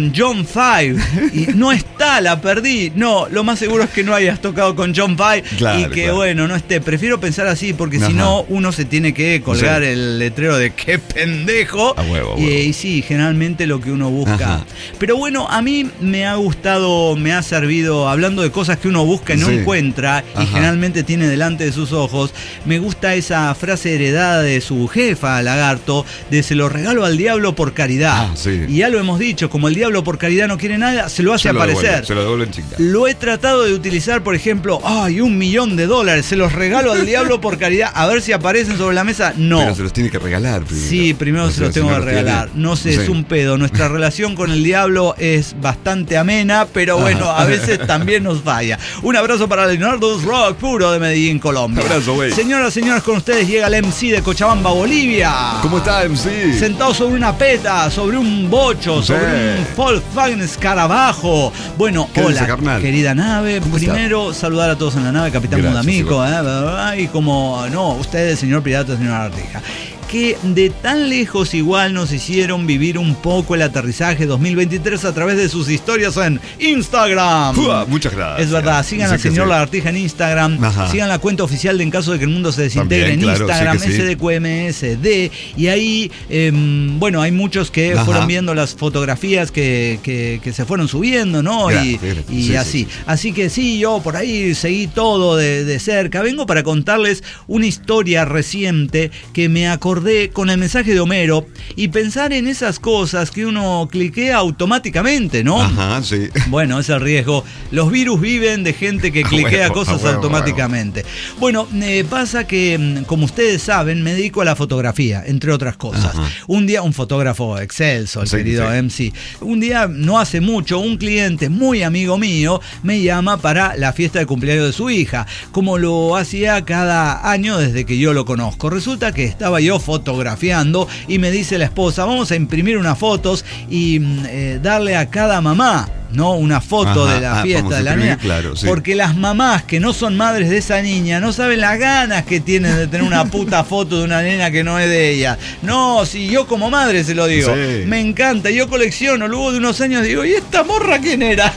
Five. Y no está, la perdí. No, lo más seguro es que no hayas tocado con John Five claro, y que claro. bueno, no esté. Prefiero pensar así porque Ajá. si no, uno se tiene que colgar sí. el letrero de qué pendejo. A huevo, a huevo. Y, y sí, generalmente lo que uno busca. Ajá. Pero bueno, a mí me ha gustado, me ha servido, hablando de cosas que uno busca y no sí. encuentra y Ajá. generalmente tiene delante de sus ojos, me gusta esa frase heredada de su jefa, Lagarto, de se lo regalo al diablo por caridad. Ah, sí. Y ya lo hemos dicho, como el diablo por caridad no quiere nada, se lo hace Se lo aparecer. devuelve, se lo devuelven chingada. Lo he tratado de utilizar, por ejemplo, ay, un millón de dólares, se los regalo al diablo por caridad, a ver si aparecen sobre la mesa. No. Pero se los tiene que regalar primero. Sí, primero O se sea, los si tengo no que los regalar. tiene- No sé, sí. es un pedo. Nuestra relación con el diablo es bastante amena, pero bueno, a veces también nos falla. Un abrazo para Leonardo Rock, puro de Medellín, Colombia. Un abrazo, güey. Señoras, señores, con ustedes llega el M C de Cochabamba, Bolivia. ¿Cómo está, M C? Sentado sobre una peta, sobre un bocho, Sí. sobre un Volkswagen Escarabajo. Bueno, ¿Qué hola, dice, carnal? querida nave. ¿Cómo está? Primero, saludar a todos en la nave, Capitán Gracias, Mudamico. ¿eh? Y como, no, ustedes, señor pirata, señor Artija. Que de tan lejos igual nos hicieron vivir un poco el aterrizaje dos mil veintitrés a través de sus historias en Instagram. Ua, muchas gracias. Es verdad, sigan Sí al que señor sí. Lagartija en Instagram, Ajá. sigan la cuenta oficial de En Caso de que el Mundo se desintegre También, en claro, Instagram, sí que sí. S D Q M S D, y ahí, eh, bueno, hay muchos que Ajá. fueron viendo las fotografías que, que, que se fueron subiendo, ¿no? Gracias, y gracias. y Sí, así. sí, sí. Así que sí, yo por ahí seguí todo de, de cerca. Vengo para contarles una historia reciente que me acordé con el mensaje de Homero y pensar en esas cosas que uno cliquea automáticamente, ¿no? Ajá, sí. Bueno, es el riesgo. Los virus viven de gente que A cliquea huevo, cosas a huevo, automáticamente. Bueno, eh, pasa que, mm, como ustedes saben, me dedico a la fotografía, entre otras cosas. Ajá. Un día, un fotógrafo excelso, el Sí, querido sí. M C. Un día, no hace mucho, un cliente muy amigo mío me llama para la fiesta de cumpleaños de su hija, como lo hacía cada año desde que yo lo conozco. Resulta que estaba yo fotografiando y me dice la esposa, vamos a imprimir unas fotos y mm, eh, darle a cada mamá, ¿no? Una foto Ajá, de la ah, fiesta vamos a de la imprimir, niña. claro, sí. Porque las mamás que no son madres de esa niña no saben las ganas que tienen de tener una puta foto de una nena que no es de ella. No, si yo como madre se lo digo. Sí. Me encanta, yo colecciono. Luego de unos años digo, ¿y esta morra quién era?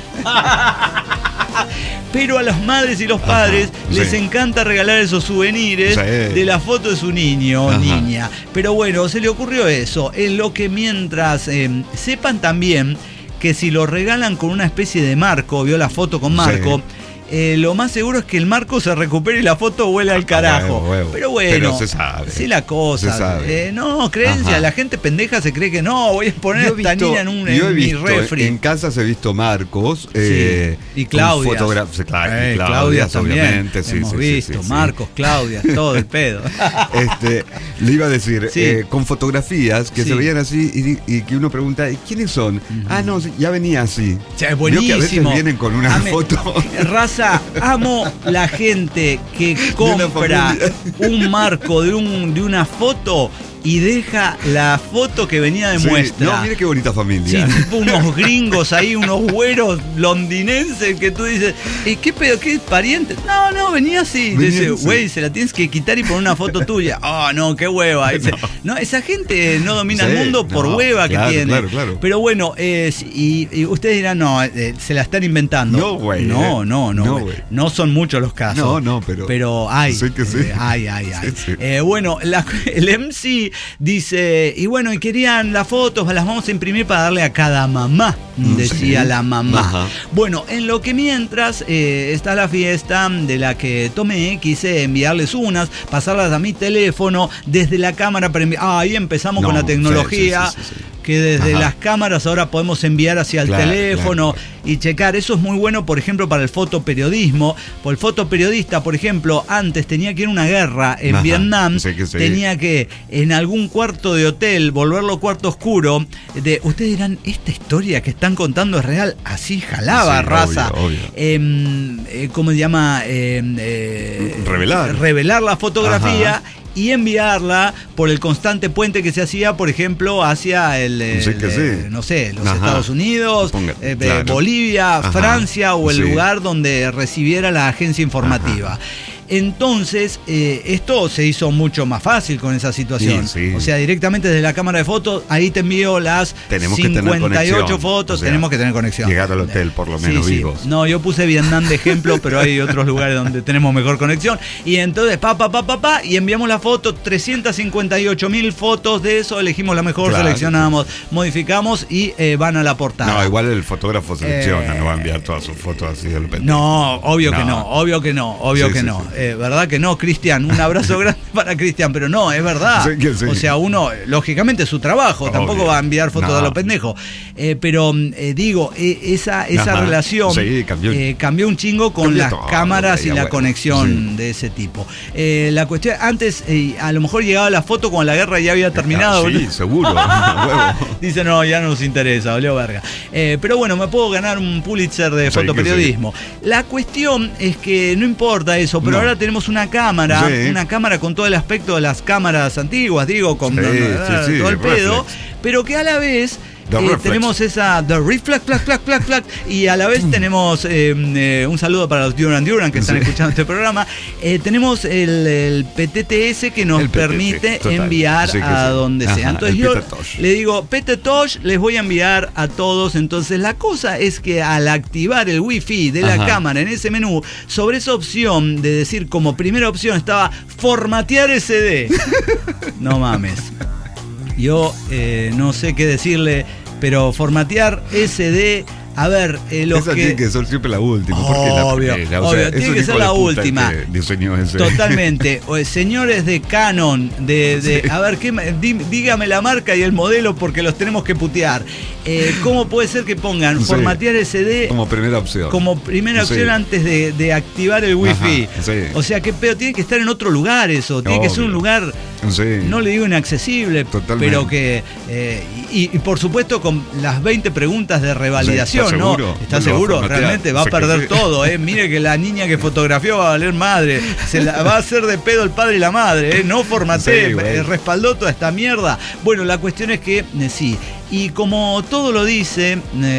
Pero a las madres y los padres Ajá, les sí. encanta regalar esos souvenirs Sí. de la foto de su niño o Ajá. niña. Pero bueno, se le ocurrió eso. En lo que mientras eh, sepan también que si lo regalan con una especie de marco, vio la foto con marco, Sí. eh, lo más seguro es que el marco se recupere y la foto vuele al carajo. huevo, huevo. Pero bueno, Pero se sabe. sí la cosa. Se sabe. Eh, no, creencia, Ajá. la gente pendeja se cree que no, voy a poner a Yo he esta visto- niña en, un, yo he en mi visto, refri. En casas he visto Marcos. Eh, y Claudias. con fotogra- sí, claro, Eh, y Claudias Claudias, también. obviamente. Sí, Hemos sí, sí, visto, sí, sí. Marcos, Claudias, todo el pedo. Este, le iba a decir, Sí. eh, con fotografías que Sí. se veían así y, di- y que uno pregunta, ¿y quiénes son? Ah, no, sí, ya venía así. O sea, es Vio que a veces buenísimo. vienen con una Ame- foto. Raza, amo la gente que una compra familia. un marco de, un, de una foto y deja la foto que venía de Sí, muestra. no, mire qué bonita Sí, familia. tipo unos gringos ahí, unos güeros londinenses que tú dices, ¿y qué pedo? ¿Qué pariente? No, no, venía así. Venía Dice, así. güey, se la tienes que quitar y poner una foto tuya. Ah, no, qué hueva. Dice, no. esa gente no domina Sí, el mundo por no, hueva claro, que tiene. claro, claro. Pero bueno, eh, y, y ustedes dirán, no, eh, se la están inventando. No, güey, No, eh. no, no. No, güey. güey. No son muchos los casos. No, no, pero- Pero hay. Sí que sí. eh, hay, hay, hay. Sí, sí. Eh, bueno, la- el M C dice, y bueno, y querían las fotos, las vamos a imprimir para darle a cada mamá, decía Sí. la mamá. Ajá. Bueno, en lo que mientras eh, está la fiesta de la que tomé, quise enviarles unas, pasarlas a mi teléfono desde la cámara para enviar. Ah, ahí empezamos No, con la tecnología. sí, sí, sí, sí. Que desde Ajá. las cámaras ahora podemos enviar hacia el Claro, teléfono claro. y checar. Eso es muy bueno, por ejemplo, para el fotoperiodismo. Por el fotoperiodista, por ejemplo, antes tenía que ir a una guerra en Ajá, Vietnam, sí que sí. tenía que en algún cuarto de hotel volverlo cuarto oscuro. De, ustedes dirán, esta historia que están contando es real. Así jalaba, Sí, raza. obvio, obvio. Em, eh, ¿Cómo se llama? Em, eh, Revelar. Revelar la fotografía. Ajá. Y enviarla por el constante puente que se hacía, por ejemplo, hacia el, el, Sí que sí. eh, no sé, los Ajá. Estados Unidos, Ponga- eh, claro. Bolivia, Ajá. Francia o el Sí. lugar donde recibiera la agencia informativa. Ajá. Entonces, eh, esto se hizo mucho más fácil con esa situación. Sí, sí. O sea, directamente desde la cámara de fotos, ahí te envío las tenemos cincuenta y ocho que tener fotos, o sea, tenemos que tener conexión. Llegar al hotel, por lo menos, sí, vivos. Sí. No, yo puse Vietnam de ejemplo, pero hay otros lugares donde tenemos mejor conexión. Y entonces, pa, pa, pa, pa, pa, y enviamos la foto, trescientas cincuenta y ocho mil fotos de eso, elegimos la mejor, claro, seleccionamos, sí. modificamos y eh, van a la portada. No, igual el fotógrafo selecciona, eh, no va a enviar todas sus fotos así de repente. No, obvio no. que no, obvio que no, obvio sí, que sí, no. Sí. Eh, ¿Verdad que no, Cristian? Un abrazo grande para Cristian, pero no, es verdad. Sí, sí. O sea, uno, lógicamente, es su trabajo, obvio. Tampoco va a enviar fotos no. de los pendejos. Eh, pero eh, digo, eh, esa, esa relación sí, cambió. Eh, cambió un chingo con cambió las todo, cámaras y la bueno. conexión sí. de ese tipo. Eh, la cuestión, antes, eh, a lo mejor llegaba la foto cuando la guerra ya había terminado. Sí, seguro. Dice, no, ya no nos interesa, valió verga. Eh, pero bueno, me puedo ganar un Pulitzer de sí, fotoperiodismo. Sí. La cuestión es que no importa eso, pero no. ahora tenemos una cámara, sí. una cámara con todo el aspecto de las cámaras antiguas, digo, con sí, no, no, sí, todo sí, el pedo, pero que a la vez Eh, tenemos esa The Reflex, flac, flac, flac, flac, y a la vez tenemos eh, eh, un saludo para los Duran Duran que están sí. escuchando este programa. Eh, tenemos el, el P T T S que nos permite total. enviar sí, a sí. donde Ajá, sea. Entonces yo le digo, P T Tosh, les voy a enviar a todos. Entonces la cosa es que al activar el Wi-Fi de la Ajá. cámara en ese menú, sobre esa opción de decir como primera opción estaba formatear S D. No mames. Yo eh, no sé qué decirle, pero formatear S D, a ver, eh, los Esa que... tiene que ser siempre la última. Obvio, la obvio, o sea, tiene que ser la última. Ese. Totalmente. O, señores de Canon, de, de sí. a ver, ¿qué, dí, dígame la marca y el modelo porque los tenemos que putear. Eh, ¿Cómo puede ser que pongan sí. formatear S D como primera opción? Como primera opción sí. antes de, de activar el Wi-Fi. Ajá, sí. O sea, qué pedo, tiene que estar en otro lugar eso. Tiene obvio. que ser un lugar, sí. no le digo inaccesible, Totalmente. pero que... Eh, y, y por supuesto con las veinte preguntas de revalidación. Sí, ¿Está seguro? ¿no? ¿Está seguro? Realmente va a perder todo, ¿eh? Mire que la niña que fotografió va a valer madre. Se la va a hacer de pedo el padre y la madre, ¿eh? No formateé, sí, eh, respaldó toda esta mierda. Bueno, la cuestión es que eh, sí. Y como todo lo dice,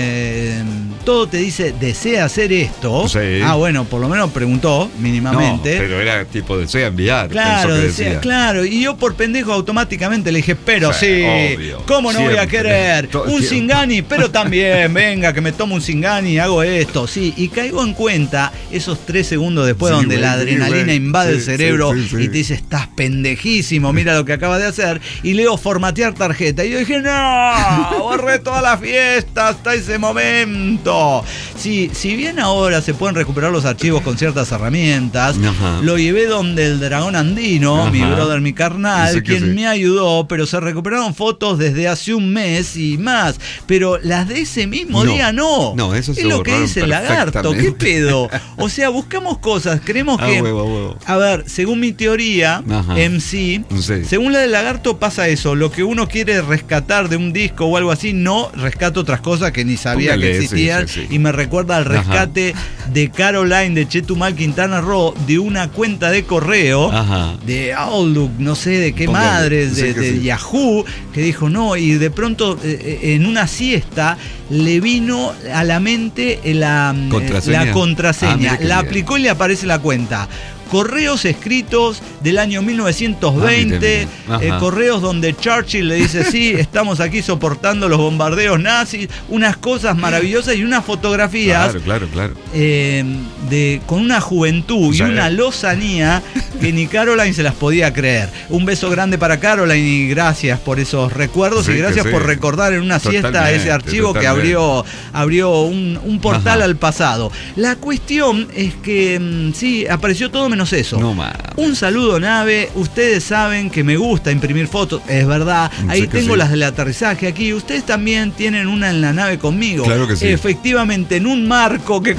eh, todo te dice, desea hacer esto. Sí. Ah, bueno, por lo menos preguntó mínimamente. No, pero era tipo, desea enviar. Claro, desea, claro. Y yo por pendejo automáticamente le dije, pero sí, sí obvio, ¿cómo no siempre. voy a querer? Todo un Zingani, pero también, venga, que me tomo un Zingani y hago esto. Sí, y caigo en cuenta esos tres segundos después sí, donde güey, la adrenalina sí, invade sí, el cerebro sí, sí, sí. y te dice, estás pendejísimo, mira lo que acabas de hacer. Y leo formatear tarjeta. Y yo dije, no. Borré toda la fiesta hasta ese momento. Sí, si bien ahora se pueden recuperar los archivos con ciertas herramientas, Ajá. lo llevé donde el dragón andino, Ajá. mi brother, mi carnal, quien sí. me ayudó, pero se recuperaron fotos desde hace un mes y más. Pero las de ese mismo no. día no. No, eso es lo que dice el lagarto. ¿Qué pedo? O sea, buscamos cosas, creemos que... Ah, huevo, huevo. A ver, según mi teoría, Ajá. M C, sí. según la del lagarto pasa eso. Lo que uno quiere rescatar de un disco o algo así, no rescato otras cosas que ni sabía Póngale, que existían sí, sí, sí. y me recuerda al rescate Ajá. de Caroline de Chetumal Quintana Roo de una cuenta de correo Ajá. de Outlook, no sé de qué Póngale, madres, de, de sí. Yahoo, que dijo no, y de pronto eh, en una siesta le vino a la mente la contraseña, la contraseña. Ah, la aplicó y le aparece la cuenta. Correos escritos del año mil novecientos veinte, ah, eh, correos donde Churchill le dice, sí, estamos aquí soportando los bombardeos nazis, unas cosas maravillosas y unas fotografías claro, claro, claro. Eh, de, con una juventud o sea, y una lozanía que ni Caroline se las podía creer. Un beso grande para Caroline y gracias por esos recuerdos sí, y gracias sí. por recordar en una totalmente, siesta ese archivo totalmente. que abrió, abrió un, un portal Ajá. al pasado. La cuestión es que sí, apareció todo menos eso. No, un saludo, nave. Ustedes saben que me gusta imprimir fotos, es verdad. Ahí sí tengo sí. las del aterrizaje aquí. Ustedes también tienen una en la nave conmigo. Claro que sí. Efectivamente, en un marco que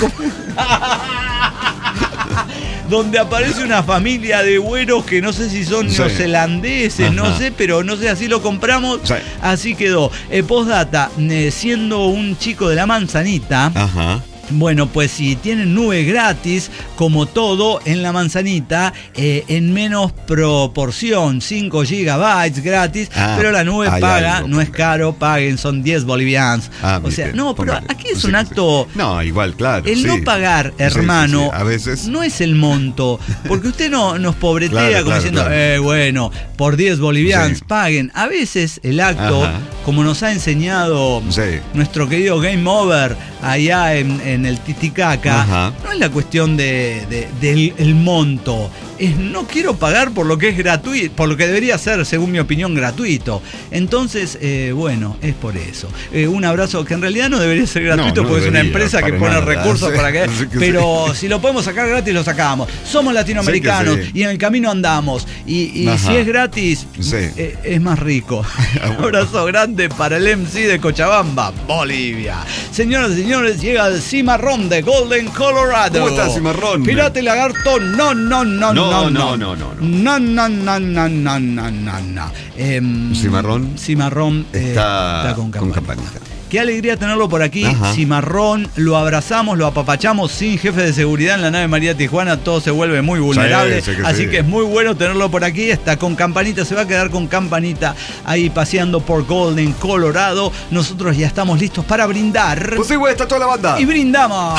donde aparece una familia de güeros que no sé si son sí. neozelandeses, Ajá. no sé, pero no sé, así lo compramos, sí. así quedó. Eh, postdata, eh, siendo un chico de la manzanita, Ajá. Bueno, pues si tienen nube gratis, como todo en la manzanita, eh, en menos proporción, cinco gigabytes gratis, ah, pero la nube paga, algo, no es caro, paguen, son diez bolivianos. Ah, o sea, no, pero póngale. Aquí es sí, un acto... Sí. No, igual, claro. El sí. no pagar, hermano, sí, sí, sí. A veces... no es el monto, porque usted no nos pobretea claro, como claro, diciendo, claro. Eh, bueno, por diez bolivianos sí. paguen. A veces el acto, ajá. como nos ha enseñado sí. nuestro querido Game Over allá en, en el Titicaca, ajá. no es la cuestión de, de, del el monto. Es no quiero pagar por lo que es gratuito, por lo que debería ser, según mi opinión, gratuito. Entonces, eh, bueno, es por eso. Eh, un abrazo que en realidad no debería ser gratuito, no, no porque debería, es una empresa que pone nada, recursos sí, para que... Sí, pero sí. si lo podemos sacar gratis, lo sacamos. Somos latinoamericanos sí sí. y en el camino andamos. Y, y si es gratis, sí. eh, es más rico. Un abrazo grande para el M C de Cochabamba, Bolivia. Señoras y señores, llega el cimarrón de Golden, Colorado. ¿Cómo está el cimarrón? Pirata y lagarto, no, no, no, no. No, no, no, no, no, no, no, no, no, no, no, no. Eh, Cimarrón. Cimarrón eh, está, está con, con campanita. Qué alegría tenerlo por aquí, ajá. Cimarrón, lo abrazamos, lo apapachamos sin jefe de seguridad en la nave María Tijuana, todo se vuelve muy vulnerable, sí, sí que así sí. que es muy bueno tenerlo por aquí, está con campanita, se va a quedar con campanita ahí paseando por Golden, Colorado. Nosotros ya estamos listos para brindar. Pues sí, güey, está toda la banda. Y brindamos.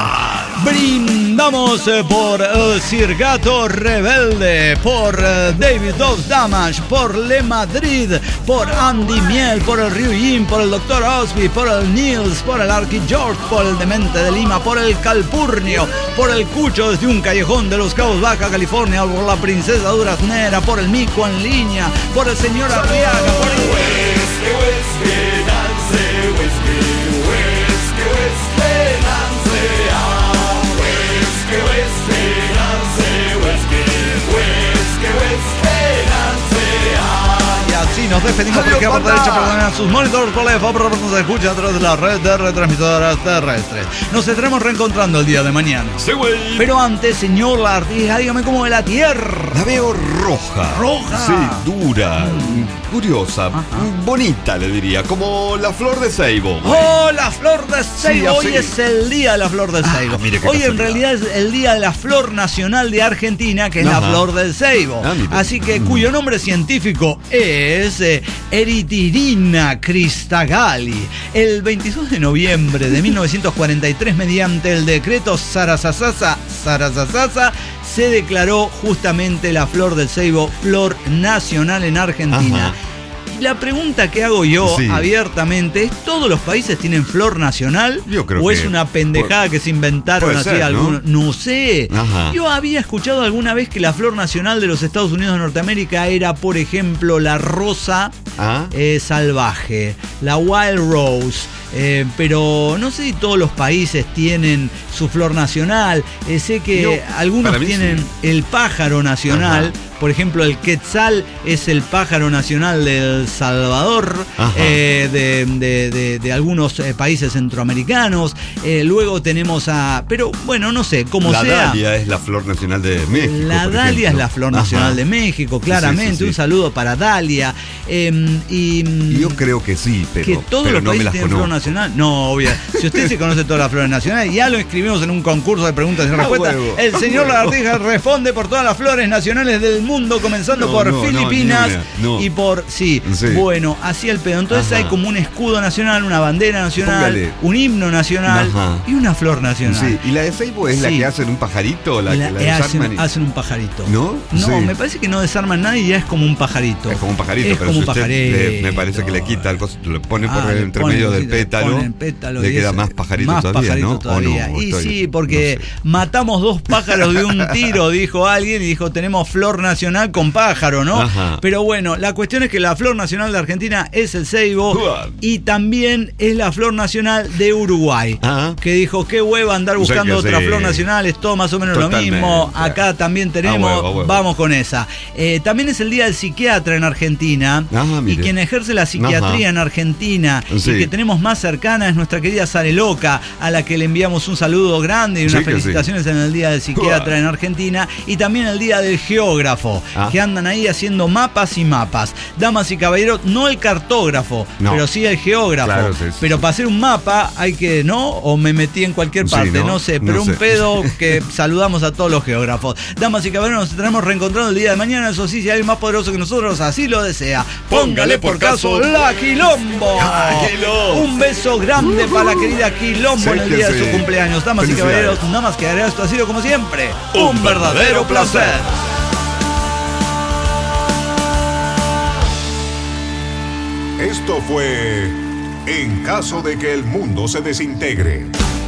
Brindamos por el Cirgato Rebelde, por David Dove Damage, por Le Madrid, por Andy Miel, por el Ryujin, por el doctor Osby, por el Nils, por el Arqui George, por el Demente de Lima, por el Calpurnio, por el Cucho desde un callejón de Los Cabos, Baja California, por la Princesa Duraznera, por el Mico en línea, por el señor Arriaga, por el... Whisky, whisky, Nancy, whisky, whisky, whisky, Nancy, ah, whisky, whisky, Nancy, whisky, whisky, whisky, Nancy, ah. Y así nos despedimos por aquí a por derecha, perdonen sus monitores, por la favor, nos escucha a través de la red de retransmisoras terrestres. Nos estaremos reencontrando el día de mañana. Sí, güey. Pero antes, señor Lartija, dígame cómo ve la tierra. La veo roja. Roja. Sí, dura, mm. curiosa, ajá. bonita le diría, como la flor de ceibo. Güey. ¡Oh, la flor de ceibo! Sí, hoy es el día de la flor de ceibo. Ah, hoy en realidad es el día de la flor nacional de Argentina, que es ajá. la flor del ceibo. Ah, así que mm. cuyo nombre científico es eh, Eritirina cristagalli. El veintidós de noviembre de mil novecientos cuarenta y tres, mediante el decreto Sarasasasa, Sarasasasa, se declaró justamente la flor del ceibo flor nacional en Argentina. Ajá. Y la pregunta que hago yo sí. abiertamente es, ¿todos los países tienen flor nacional? Yo creo ¿O que es una pendejada por, que se inventaron así ser, algunos? ¿no? no sé. Ajá. Yo había escuchado alguna vez que la flor nacional de los Estados Unidos de Norteamérica era, por ejemplo, la rosa ¿Ah? eh, salvaje, la wild rose. Eh, pero no sé si todos los países tienen su flor nacional. Eh, sé que no, algunos tienen sí. el pájaro nacional. Ajá. Por ejemplo, el quetzal es el pájaro nacional de El Salvador, eh, de, de, de, de algunos eh, países centroamericanos. Eh, luego tenemos a... Pero bueno, no sé, como la sea... La dalia es la flor nacional de México. La dalia es la flor nacional Ajá. de México, claramente. Sí, sí, sí, sí. Un saludo para Dalia. Eh, y Yo creo que sí, pero, que todos pero los no países me las tienen conozco. flor nacional. No, obvio. Si usted se conoce todas las flores nacionales, ya lo escribimos en un concurso de preguntas y respuestas. Ah, el señor Lagartija responde por todas las flores nacionales del mundo, comenzando no, por no, Filipinas no, no. y por... Sí, sí, bueno, así el pedo. Entonces Ajá. hay como un escudo nacional, una bandera nacional, Póngale. un himno nacional Ajá. y una flor nacional. Sí, y la de Seibo es sí. la que hacen un pajarito, la, la, la hacen, y... hacen un pajarito. ¿No? No, sí. me parece que no desarman nada y ya es como un pajarito. Es como un pajarito, es pero como si un usted pajarito. Le, me parece que le quita el coso, lo pone por ah, el entremedio del pétalo, pétalo, le queda más pajarito más todavía, pajarito ¿no? Todavía. No, y estoy, sí, porque no sé. matamos dos pájaros de un tiro, dijo alguien, y dijo, tenemos flor nacional con pájaro, ¿no? Ajá. Pero bueno, la cuestión es que la flor nacional de Argentina es el ceibo uh. y también es la flor nacional de Uruguay, uh-huh. que dijo, qué hueva andar buscando o sea otra sí. flor nacional, es todo más o menos Totalmente. lo mismo, acá también tenemos, a huevo, a huevo. vamos con esa. Eh, también es el día del psiquiatra en Argentina, Ajá, y quien ejerce la psiquiatría Ajá. en Argentina sí. y que tenemos más cercana es nuestra querida Sare Loca, a la que le enviamos un saludo grande y unas sí, felicitaciones sí. en el día del psiquiatra uh. en Argentina, y también el día del geógrafo. geógrafo, Ah. que andan ahí haciendo mapas y mapas. Damas y caballeros, no el cartógrafo, No. pero sí el geógrafo. Claro, sí, sí, pero sí. para hacer un mapa hay que, ¿no? O me metí en cualquier Sí, parte, ¿no? no, sé, No pero un sé. pedo que saludamos a todos los geógrafos. Damas y caballeros, nos estaremos reencontrando el día de mañana. Eso sí, si hay alguien más poderoso que nosotros, así lo desea. Póngale por caso la Quilombo. La Quilombo. Un beso grande para la querida Quilombo Sí en el que día de sí. su cumpleaños. Damas y Felicidades. caballeros, nada más que agregar, esto ha sido como siempre un, Un verdadero verdadero placer. placer. Esto fue En caso de que el mundo se desintegre.